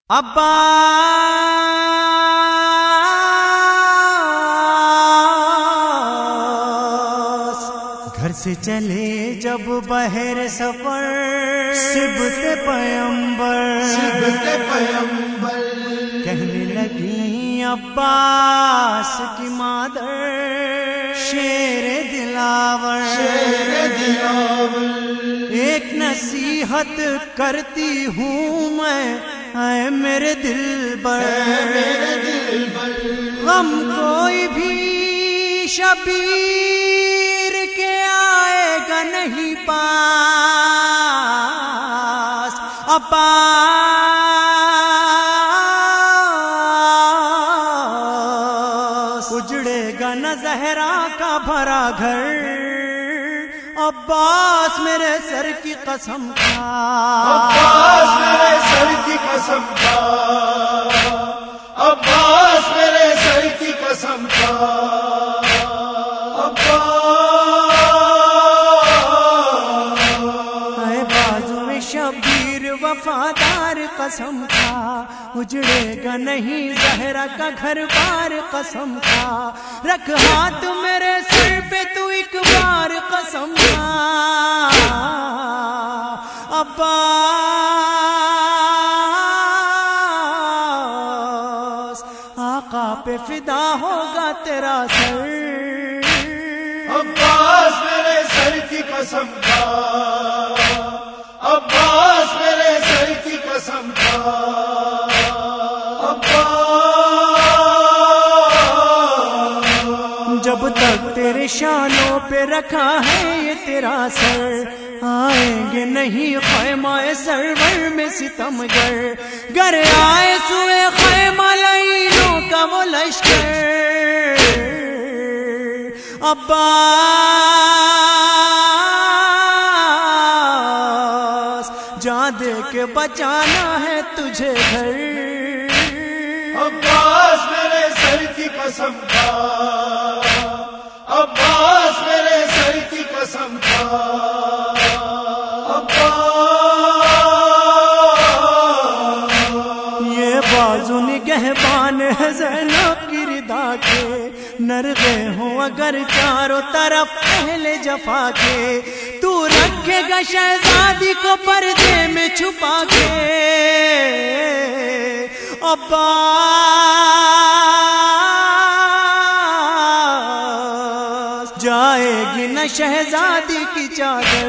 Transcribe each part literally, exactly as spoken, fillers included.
عباس گھر سے چلے جب بہر سفر صبت پیمبر صبت پیمبر کہنے لگی عباس کی مادر شیر دلاور شیر دلاور ایک نصیحت کرتی ہوں میں اے میرے دل پر میرے دل پر غم کوئی بھی شبیر کے آئے گا نہیں پاس عباس اجڑے گا نہ زہرا کا بھرا گھر عباس میرے سر کی قسم کھا عباس میرے سر کی قسم کھا عباس میرے سر کی قسم کھا اے بازو شبیر وفادار قسم کھا اجڑے گا نہیں زہرا کا گھر بار قسم کھا رکھ ہاتھ میرے سر پہ تو ایک بار قسم کھا عباس آقا پہ فدا ہوگا تیرا سر عباس میرے سر کی قسم کھا عباس میرے سر کی قسم کھا جب تک تیرے شانوں پہ رکھا ہے یہ تیرا سر آئیں گے نہیں خیمہ سرور میں ستم گر گر آئے سوئے خیمہ لائنوں کا وہ لشکر عباس جان دے کے بچانا ہے تجھے گھر عباس میرے سر کی قسم کھا عباس میرے سر کی قسم کھا یہ بازو نگہبان ہے زینب کی ردا کے نرغے ہوں اگر چاروں طرف اہل جفا کے تو رکھے گا شہزادی کو پردے میں چھپا کے عباس جائے گی نہ شہزادی کی چادر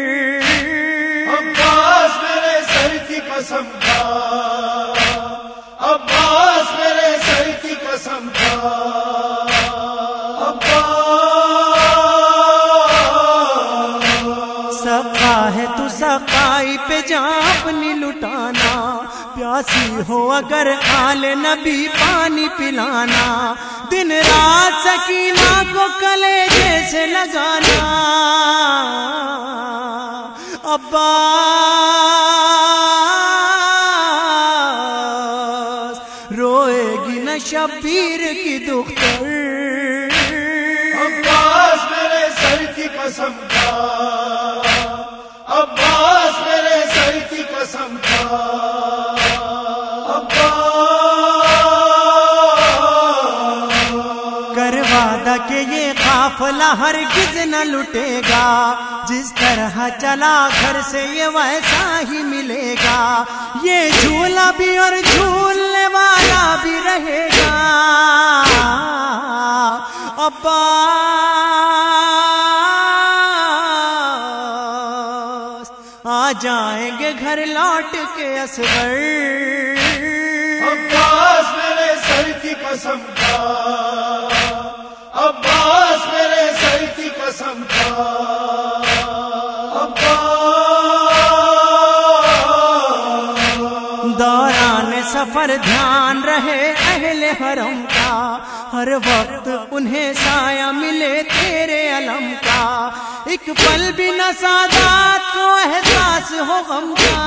عباس میرے سر کی قسم کھا عباس میرے سر کی قسم کھا سقا ہے تو سقائی پہ جان اپنی لٹانا پیاسی ہو اگر آل نبی پانی پلانا دن رات سکینہ کو کلیجے سے لگانا عباس روئے گی نہ شبیر کی دختر عباس میرے سر کی قسم کھا عباس میرے سر کی قسم کھا کر وعدہ کہ یہ قافلہ ہرگز نہ لٹے گا جس طرح چلا گھر سے یہ ویسا ہی ملے گا یہ جھولا بھی اور جھولنے والا بھی رہے گا عباس آ جائیں گے گھر لوٹ کے اصغر عباس میرے سر کی قسم کھا عباس میرے سر کی قسم کھا دوران سفر دھیان رہے اہل حرم کا ہر وقت انہیں سایہ ملے تیرے علم کا ایک پل بھی نہ سادات کو احساس ہو غم کا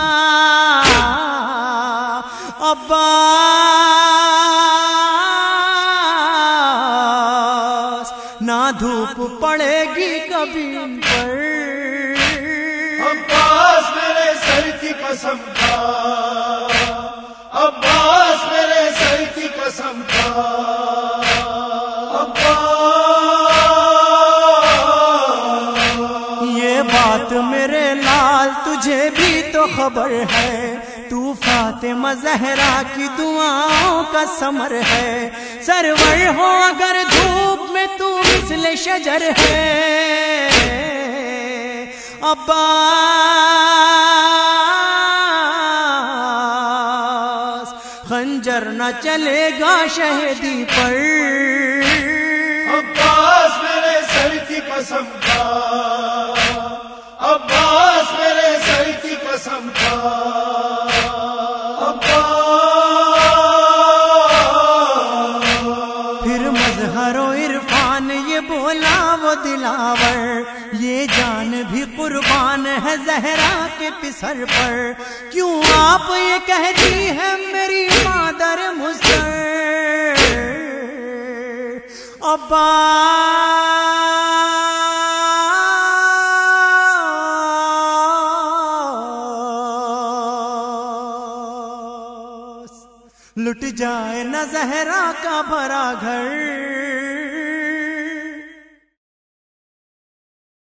عباس نہ دھوپ پڑے گی کبھی ان پر عباس میرے سر کی قسم کھا عباس میرے سر کی قسم کھا، عباس یہ بات میرے لال تجھے بھی تو خبر ہے، تو فاطمہ زہرا کی دعاؤں کا ثمر ہے، سرور ہو اگر دھوپ میں تو مثل شجر ہے، عباس خنجر نہ چلے گا شہیدی پر، عباس میرے سر کی قسم کھا، عباس میرے سر کی قسم کھا، عباس پھر مظہر و عرفان یہ بولا وہ دلاور، یہ جان بھی قربان ہے زہرا کے پسر پر، کیوں آپ یہ کہتی ہے میری مادر مضطر، عباس لٹ جائے نہ زہرا کا بھرا گھر،